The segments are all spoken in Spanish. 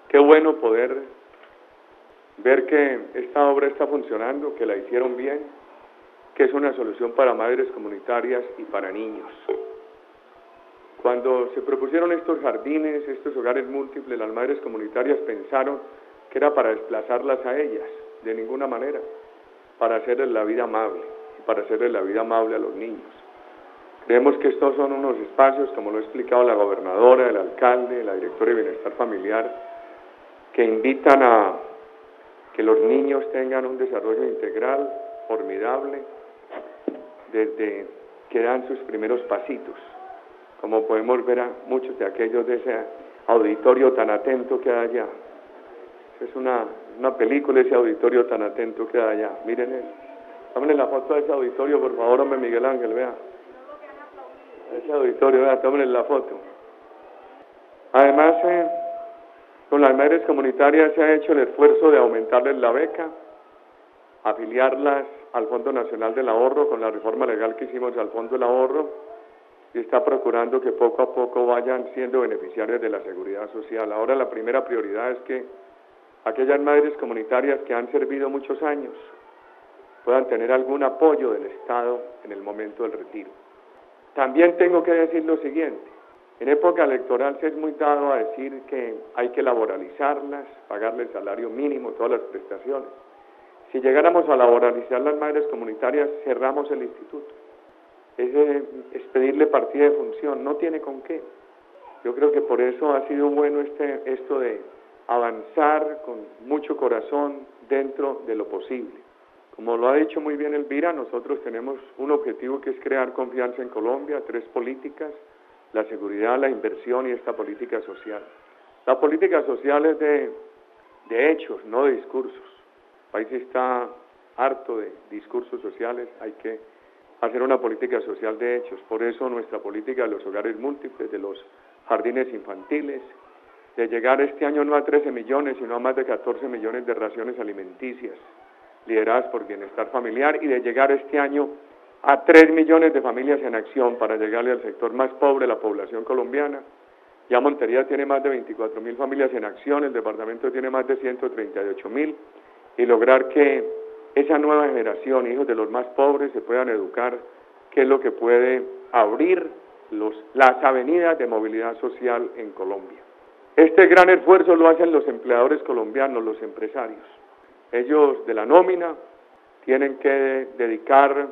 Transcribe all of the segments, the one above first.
Qué bueno poder ver que esta obra está funcionando, que la hicieron bien, que es una solución para madres comunitarias y para niños. Cuando se propusieron estos jardines, estos hogares múltiples, las madres comunitarias pensaron que era para desplazarlas a ellas, de ninguna manera, para hacerles la vida amable, y para hacerles la vida amable a los niños. Creemos que estos son unos espacios, como lo ha explicado la gobernadora, el alcalde, la directora de Bienestar Familiar, que invitan a que los niños tengan un desarrollo integral, formidable, desde que dan sus primeros pasitos. Como podemos ver a muchos de aquellos de ese auditorio tan atento que hay allá. Es una película ese auditorio tan atento que hay allá. Miren eso. Tómenle la foto de ese auditorio, por favor, hombre Miguel Ángel, vea. Ese auditorio, vea, tómenle la foto. Además, con las madres comunitarias se ha hecho el esfuerzo de aumentarles la beca, afiliarlas al Fondo Nacional del Ahorro con la reforma legal que hicimos al Fondo del Ahorro, y está procurando que poco a poco vayan siendo beneficiarios de la seguridad social. Ahora la primera prioridad es que aquellas madres comunitarias que han servido muchos años puedan tener algún apoyo del Estado en el momento del retiro. También tengo que decir lo siguiente: en época electoral se es muy dado a decir que hay que laboralizarlas, pagarles salario mínimo, todas las prestaciones. Si llegáramos a laboralizar las madres comunitarias, cerramos el instituto. Es pedirle partida de función, no tiene con qué. Yo creo que por eso ha sido bueno esto de avanzar con mucho corazón dentro de lo posible. Como lo ha dicho muy bien Elvira, nosotros tenemos un objetivo que es crear confianza en Colombia, 3 políticas: la seguridad, la inversión y esta política social. La política social es de hechos, no de discursos. El país está harto de discursos sociales, hay que hacer una política social de hechos. Por eso nuestra política de los hogares múltiples, de los jardines infantiles, de llegar este año no a 13 millones, sino a más de 14 millones de raciones alimenticias, lideradas por Bienestar Familiar, y de llegar este año a 3 millones de familias en acción para llegarle al sector más pobre de la población colombiana. Ya Montería tiene más de 24.000 familias en acción, el departamento tiene más de 138.000, y lograr que esa nueva generación, hijos de los más pobres, se puedan educar, que es lo que puede abrir las avenidas de movilidad social en Colombia. Este gran esfuerzo lo hacen los empleadores colombianos, los empresarios. Ellos de la nómina tienen que dedicar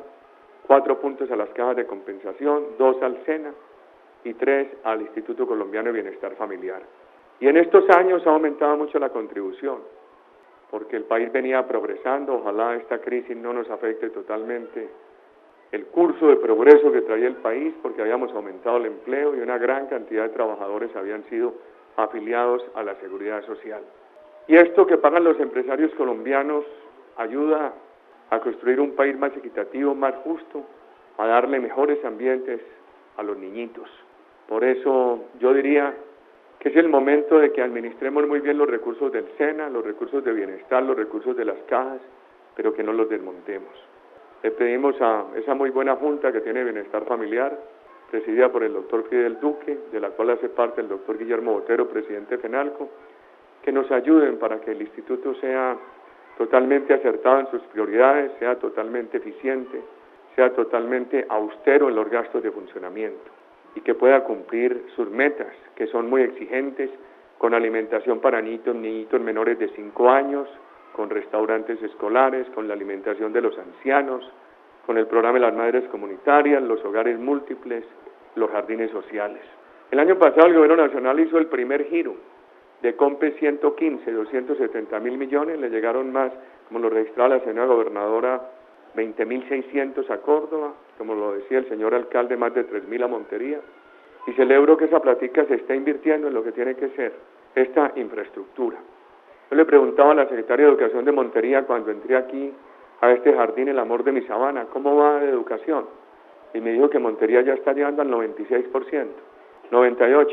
4 puntos a las cajas de compensación, 2 al SENA y 3 al Instituto Colombiano de Bienestar Familiar. Y en estos años ha aumentado mucho la contribución, porque el país venía progresando. Ojalá esta crisis no nos afecte totalmente el curso de progreso que traía el país, porque habíamos aumentado el empleo y una gran cantidad de trabajadores habían sido afiliados a la seguridad social. Y esto que pagan los empresarios colombianos ayuda a construir un país más equitativo, más justo, a darle mejores ambientes a los niñitos. Por eso yo diría que es el momento de que administremos muy bien los recursos del SENA, los recursos de bienestar, los recursos de las cajas, pero que no los desmontemos. Le pedimos a esa muy buena junta que tiene Bienestar Familiar, presidida por el doctor Fidel Duque, de la cual hace parte el doctor Guillermo Botero, presidente de FENALCO, que nos ayuden para que el instituto sea totalmente acertado en sus prioridades, sea totalmente eficiente, sea totalmente austero en los gastos de funcionamiento, y que pueda cumplir sus metas, que son muy exigentes, con alimentación para niñitos menores de 5 años, con restaurantes escolares, con la alimentación de los ancianos, con el programa de las madres comunitarias, los hogares múltiples, los jardines sociales. El año pasado el Gobierno Nacional hizo el primer giro de COMPE 115, 270.000 millones, le llegaron más, como lo registraba la señora gobernadora, 20.600 a Córdoba, como lo decía el señor alcalde, más de 3.000 a Montería, y celebro que esa plática se está invirtiendo en lo que tiene que ser esta infraestructura. Yo le preguntaba a la secretaria de Educación de Montería cuando entré aquí a este jardín El Amor de mi Sabana, ¿cómo va de educación? Y me dijo que Montería ya está llegando al 96%, 98%.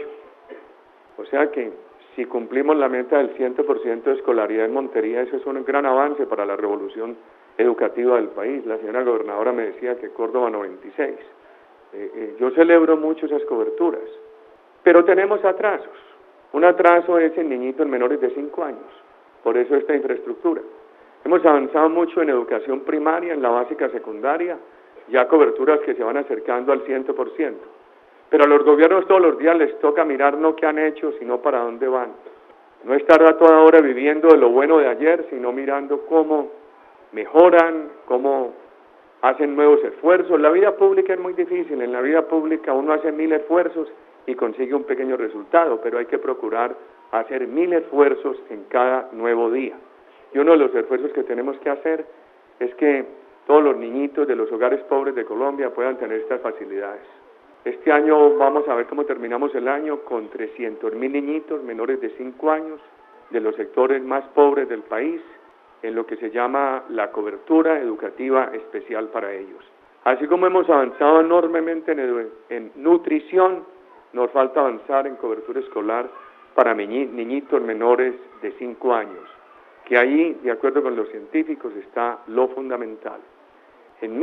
O sea que si cumplimos la meta del 100% de escolaridad en Montería, eso es un gran avance para la revolución educativa del país. La señora gobernadora me decía que Córdoba 96%. Yo celebro mucho esas coberturas, pero tenemos atrasos. Un atraso es en niñitos menores de 5 años, por eso esta infraestructura. Hemos avanzado mucho en educación primaria, en la básica secundaria, ya coberturas que se van acercando al 100%. Pero a los gobiernos todos los días les toca mirar no qué han hecho, sino para dónde van. No estar a toda hora viviendo de lo bueno de ayer, sino mirando cómo mejoran, cómo hacen nuevos esfuerzos. La vida pública es muy difícil, en la vida pública uno hace 1000 esfuerzos y consigue un pequeño resultado, pero hay que procurar hacer 1000 esfuerzos en cada nuevo día. Y uno de los esfuerzos que tenemos que hacer es que todos los niñitos de los hogares pobres de Colombia puedan tener estas facilidades. Este año vamos a ver cómo terminamos el año con 300.000 niñitos menores de 5 años de los sectores más pobres del país, en lo que se llama la cobertura educativa especial para ellos. Así como hemos avanzado enormemente en nutrición, nos falta avanzar en cobertura escolar para niñitos menores de 5 años, que ahí, de acuerdo con los científicos, está lo fundamental. En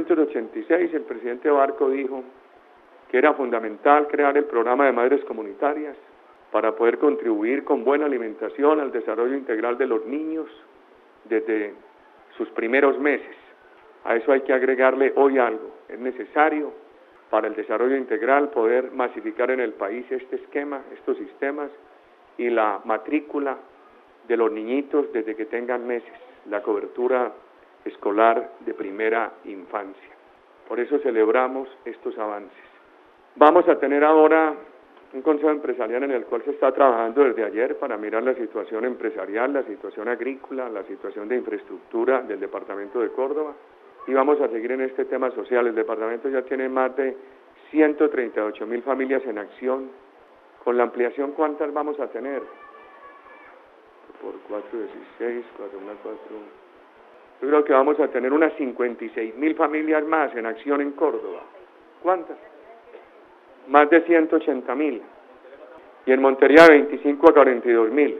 1986 el presidente Barco dijo que era fundamental crear el programa de madres comunitarias para poder contribuir con buena alimentación al desarrollo integral de los niños desde sus primeros meses. A eso hay que agregarle hoy algo. Es necesario para el desarrollo integral poder masificar en el país este esquema, estos sistemas y la matrícula de los niñitos desde que tengan meses, la cobertura escolar de primera infancia. Por eso celebramos estos avances. Vamos a tener ahora un consejo empresarial en el cual se está trabajando desde ayer para mirar la situación empresarial, la situación agrícola, la situación de infraestructura del departamento de Córdoba, y vamos a seguir en este tema social. El departamento ya tiene más de 138.000 familias en acción. Con la ampliación, ¿cuántas vamos a tener? Por 4, 16, 4, 1, 4... Yo creo que vamos a tener unas 56.000 familias más en acción en Córdoba. ¿Cuántas? Más de 180.000. Y en Montería 25 a 42.000.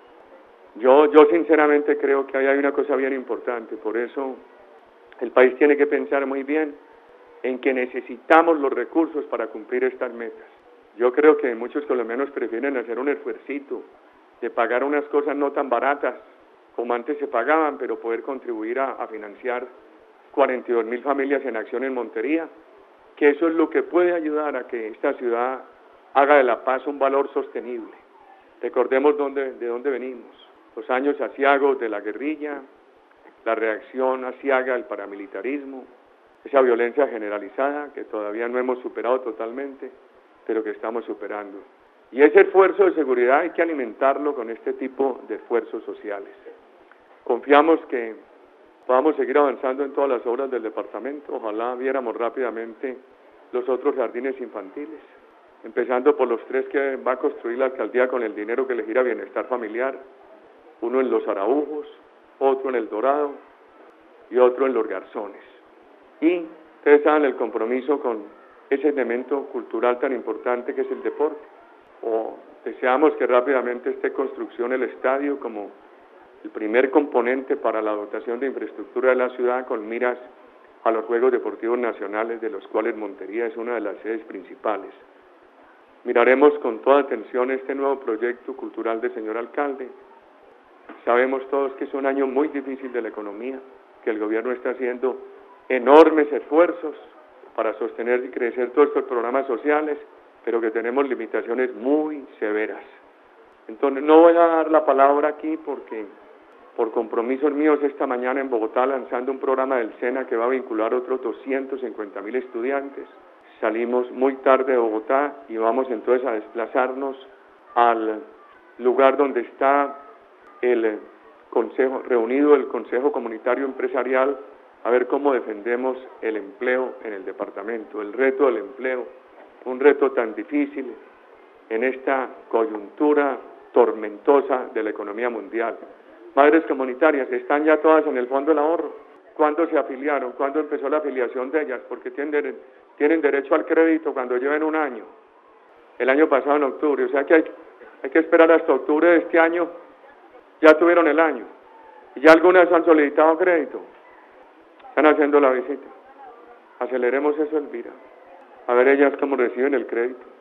Yo sinceramente creo que ahí hay una cosa bien importante. Por eso el país tiene que pensar muy bien en que necesitamos los recursos para cumplir estas metas. Yo creo que muchos colombianos prefieren hacer un esfuercito de pagar unas cosas no tan baratas como antes se pagaban, pero poder contribuir a financiar 42.000 familias en acción en Montería, que eso es lo que puede ayudar a que esta ciudad haga de la paz un valor sostenible. Recordemos de dónde venimos, los años aciagos de la guerrilla, la reacción aciaga del paramilitarismo, esa violencia generalizada que todavía no hemos superado totalmente, pero que estamos superando. Y ese esfuerzo de seguridad hay que alimentarlo con este tipo de esfuerzos sociales. Confiamos que podamos seguir avanzando en todas las obras del departamento. Ojalá viéramos rápidamente los otros jardines infantiles, empezando por los 3 que va a construir la alcaldía con el dinero que le gira Bienestar Familiar, uno en Los Araujos, otro en El Dorado y otro en Los Garzones. Y ustedes saben el compromiso con ese elemento cultural tan importante que es el deporte. Deseamos que rápidamente esté en construcción el estadio como el primer componente para la dotación de infraestructura de la ciudad con miras a los Juegos Deportivos Nacionales, de los cuales Montería es una de las sedes principales. Miraremos con toda atención este nuevo proyecto cultural del señor alcalde. Sabemos todos que es un año muy difícil de la economía, que el gobierno está haciendo enormes esfuerzos para sostener y crecer todos estos programas sociales, pero que tenemos limitaciones muy severas. Entonces no voy a dar la palabra aquí porque por compromisos míos esta mañana en Bogotá lanzando un programa del SENA que va a vincular otros 250.000 estudiantes. Salimos muy tarde de Bogotá y vamos entonces a desplazarnos al lugar donde está el Consejo reunido, el Consejo Comunitario Empresarial, a ver cómo defendemos el empleo en el departamento, el reto del empleo, un reto tan difícil en esta coyuntura tormentosa de la economía mundial. Madres comunitarias, están ya todas en el Fondo del Ahorro. ¿Cuándo se afiliaron? ¿Cuándo empezó la afiliación de ellas? Porque tienen derecho al crédito cuando lleven un año. El año pasado en octubre, o sea que hay que esperar hasta octubre de este año. Ya tuvieron el año. Y ya algunas han solicitado crédito. Están haciendo la visita. Aceleremos eso, Elvira. A ver ellas cómo reciben el crédito.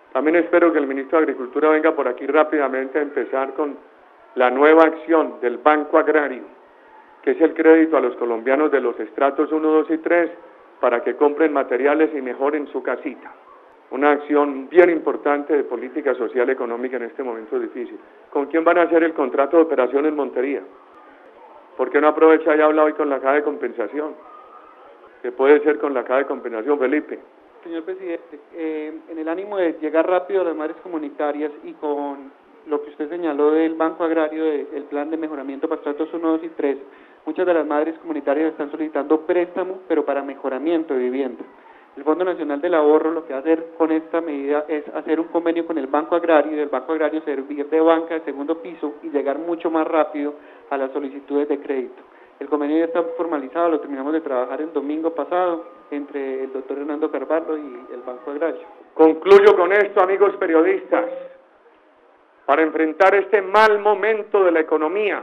También espero que el ministro de Agricultura venga por aquí rápidamente a empezar con la nueva acción del Banco Agrario, que es el crédito a los colombianos de los estratos 1, 2 y 3 para que compren materiales y mejoren su casita. Una acción bien importante de política social y económica en este momento difícil. ¿Con quién van a hacer el contrato de operación en Montería? ¿Por qué no aprovecha y habla hoy con la caja de compensación? Que puede ser con la caja de compensación, Felipe. Señor presidente, en el ánimo de llegar rápido a las madres comunitarias y con lo que usted señaló del Banco Agrario, del plan de mejoramiento para estratos 1, 2 y 3, muchas de las madres comunitarias están solicitando préstamo, pero para mejoramiento de vivienda. El Fondo Nacional del Ahorro lo que va a hacer con esta medida es hacer un convenio con el Banco Agrario y del Banco Agrario servir de banca de segundo piso y llegar mucho más rápido a las solicitudes de crédito. El convenio ya está formalizado, lo terminamos de trabajar el domingo pasado entre el doctor Hernando Carvalho y el Banco Agrario. Concluyo con esto, amigos periodistas, para enfrentar este mal momento de la economía,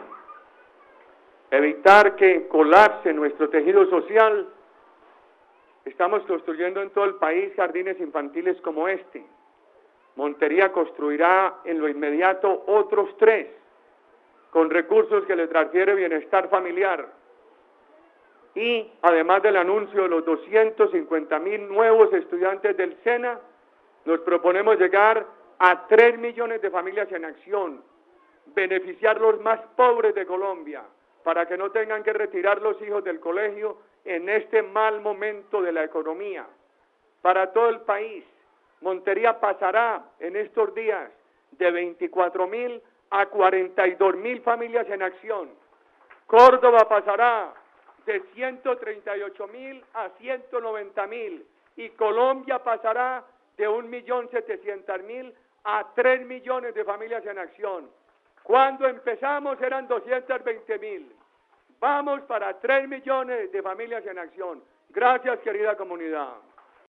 evitar que colapse nuestro tejido social. Estamos construyendo en todo el país jardines infantiles como este. Montería construirá en lo inmediato otros 3, con recursos que le transfiere bienestar familiar. Y además del anuncio de los 250.000 nuevos estudiantes del SENA, nos proponemos llegar a 3 millones de familias en acción, beneficiar los más pobres de Colombia, para que no tengan que retirar los hijos del colegio en este mal momento de la economía. Para todo el país, Montería pasará en estos días de 24.000 a 42.000 familias en acción. Córdoba pasará de 138.000 a 190.000 y Colombia pasará de 1.700.000 a 3 millones de familias en acción. Cuando empezamos eran 220.000. Vamos para 3 millones de familias en acción. Gracias, querida comunidad.